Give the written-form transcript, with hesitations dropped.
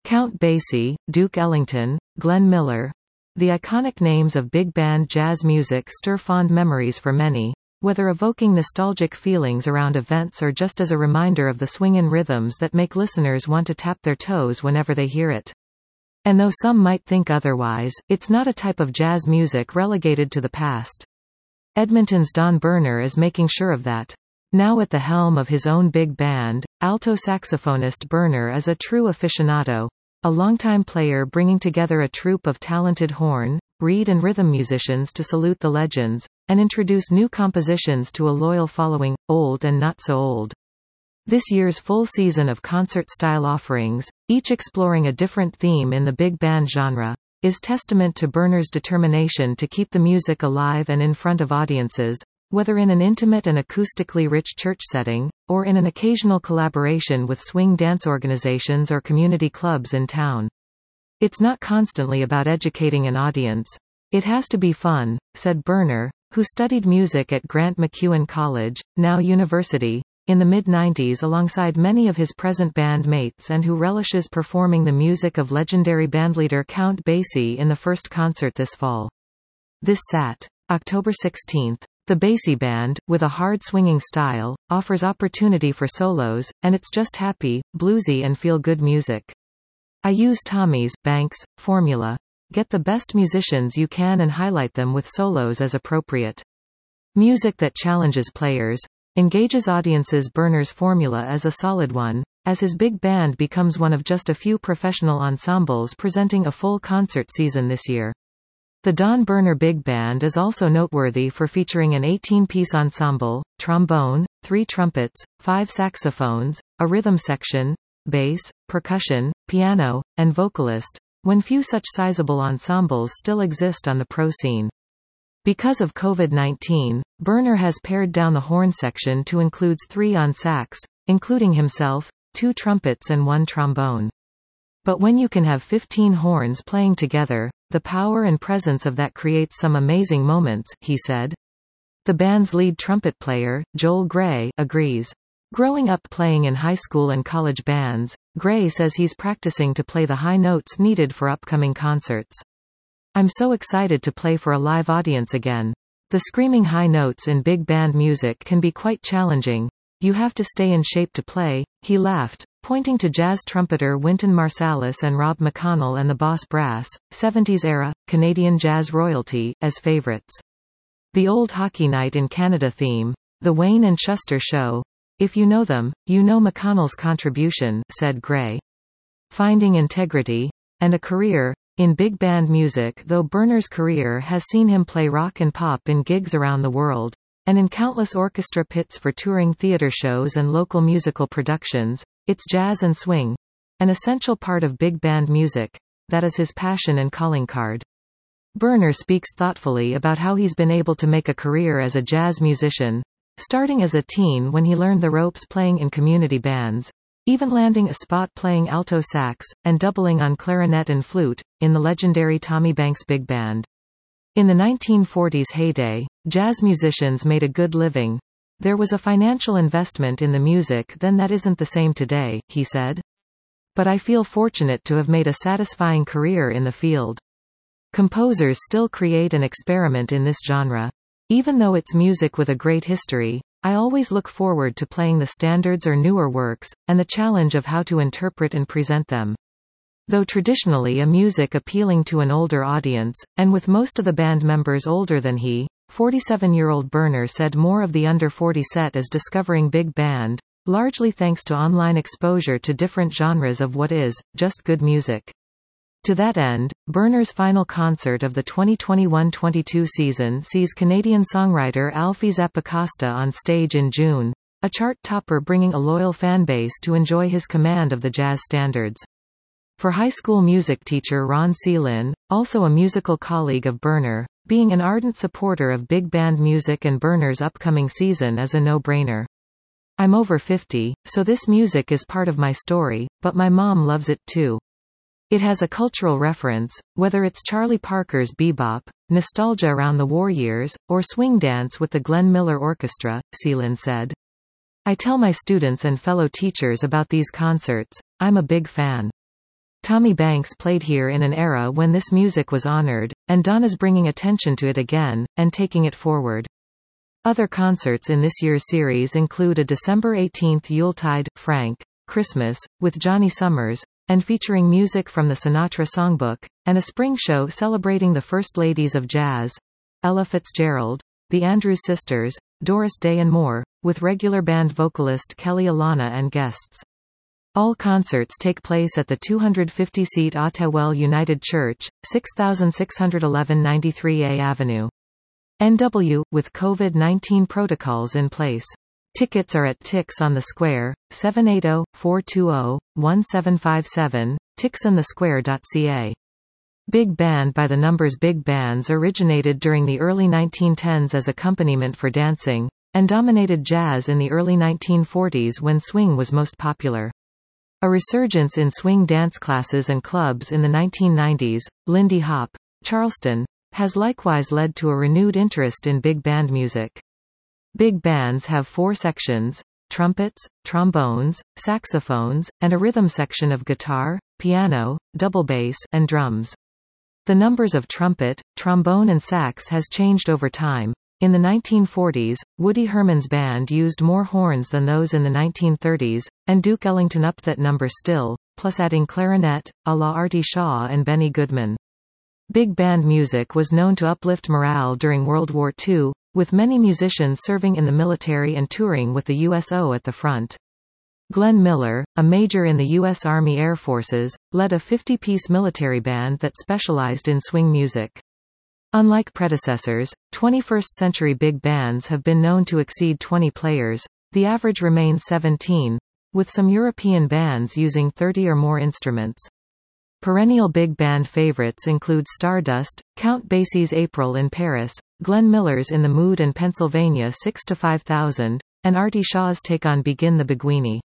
Count Basie, Duke Ellington, Glenn Miller. The iconic names of big band jazz music stir fond memories for many, whether evoking nostalgic feelings around events or just as a reminder of the swingin' rhythms that make listeners want to tap their toes whenever they hear it. And though some might think otherwise, it's not a type of jazz music relegated to the past. Edmonton's Don Berner is making sure of that. Now at the helm of his own big band, alto saxophonist Berner is a true aficionado, a longtime player bringing together a troupe of talented horn, reed and rhythm musicians to salute the legends, and introduce new compositions to a loyal following, old and not so old. This year's full season of concert-style offerings, each exploring a different theme in the big band genre, is testament to Berner's determination to keep the music alive and in front of audiences, whether in an intimate and acoustically rich church setting, or in an occasional collaboration with swing dance organizations or community clubs in town. It's not constantly about educating an audience. It has to be fun, said Berner, who studied music at Grant MacEwan College, now university, in the mid-90s alongside many of his present bandmates and who relishes performing the music of legendary bandleader Count Basie in the first concert this fall. This Sat. October 16th. The Basie Band, with a hard swinging style, offers opportunity for solos, and it's just happy, bluesy and feel-good music. I use Tommy's Banks formula. Get the best musicians you can and highlight them with solos as appropriate. Music that challenges players, engages audiences. Berner's formula is a solid one, as his big band becomes one of just a few professional ensembles presenting a full concert season this year. The Don Berner Big Band is also noteworthy for featuring an 18-piece ensemble, trombone, 3 trumpets, 5 saxophones, a rhythm section, bass, percussion, piano, and vocalist, when few such sizable ensembles still exist on the pro scene. Because of COVID-19, Berner has pared down the horn section to include 3 on sax, including himself, 2 trumpets and 1 trombone. But when you can have 15 horns playing together, the power and presence of that creates some amazing moments, he said. The band's lead trumpet player, Joel Gray, agrees. Growing up playing in high school and college bands, Gray says he's practicing to play the high notes needed for upcoming concerts. I'm so excited to play for a live audience again. The screaming high notes in big band music can be quite challenging. You have to stay in shape to play, he laughed, pointing to jazz trumpeter Wynton Marsalis and Rob McConnell and the Boss Brass, 70s-era, Canadian jazz royalty, as favorites. The Old Hockey Night in Canada theme, The Wayne and Shuster Show. If you know them, you know McConnell's contribution, said Gray. Finding integrity, and a career, in big band music. Though Berner's career has seen him play rock and pop in gigs around the world, and in countless orchestra pits for touring theater shows and local musical productions, it's jazz and swing, an essential part of big band music, that is his passion and calling card. Berner speaks thoughtfully about how he's been able to make a career as a jazz musician, starting as a teen when he learned the ropes playing in community bands, even landing a spot playing alto sax, and doubling on clarinet and flute, in the legendary Tommy Banks Big Band. In the 1940s heyday, jazz musicians made a good living. There was a financial investment in the music then that isn't the same today, he said. But I feel fortunate to have made a satisfying career in the field. Composers still create and experiment in this genre. Even though it's music with a great history, I always look forward to playing the standards or newer works, and the challenge of how to interpret and present them. Though traditionally a music appealing to an older audience, and with most of the band members older than he, 47-year-old Berner said more of the under 40 set is discovering big band, largely thanks to online exposure to different genres of what is, just good music. To that end, Berner's final concert of the 2021-22 season sees Canadian songwriter Alfie Zappacosta on stage in June, a chart topper bringing a loyal fanbase to enjoy his command of the jazz standards. For high school music teacher Ron Seelin, also a musical colleague of Berner, being an ardent supporter of big band music and Berner's upcoming season is a no-brainer. I'm over 50, so this music is part of my story, but my mom loves it too. It has a cultural reference, whether it's Charlie Parker's bebop, nostalgia around the war years, or swing dance with the Glenn Miller Orchestra, Seelin said. I tell my students and fellow teachers about these concerts. I'm a big fan. Tommy Banks played here in an era when this music was honored, and Donna's bringing attention to it again, and taking it forward. Other concerts in this year's series include a December 18 Yuletide, Frank, Christmas, with Johnny Summers, and featuring music from the Sinatra Songbook, and a spring show celebrating the First Ladies of Jazz, Ella Fitzgerald, the Andrews Sisters, Doris Day and more, with regular band vocalist Kelly Alana and guests. All concerts take place at the 250-seat Ottewell United Church, 6611 93A Avenue. NW, with COVID-19 protocols in place. Tickets are at Tix on the Square, 780-420-1757, tixonthesquare.ca. Big band by the numbers. Big bands originated during the early 1910s as accompaniment for dancing, and dominated jazz in the early 1940s when swing was most popular. A resurgence in swing dance classes and clubs in the 1990s, Lindy Hop, Charleston, has likewise led to a renewed interest in big band music. Big bands have 4 sections: trumpets, trombones, saxophones, and a rhythm section of guitar, piano, double bass, and drums. The numbers of trumpet, trombone and sax has changed over time. In the 1940s, Woody Herman's band used more horns than those in the 1930s, and Duke Ellington upped that number still, plus adding clarinet, a la Artie Shaw and Benny Goodman. Big band music was known to uplift morale during World War II, with many musicians serving in the military and touring with the USO at the front. Glenn Miller, a major in the U.S. Army Air Forces, led a 50-piece military band that specialized in swing music. Unlike predecessors, 21st-century big bands have been known to exceed 20 players. The average remains 17, with some European bands using 30 or more instruments. Perennial big band favorites include Stardust, Count Basie's April in Paris, Glenn Miller's In the Mood and Pennsylvania 6 to 5000, and Artie Shaw's take on Begin the Beguine.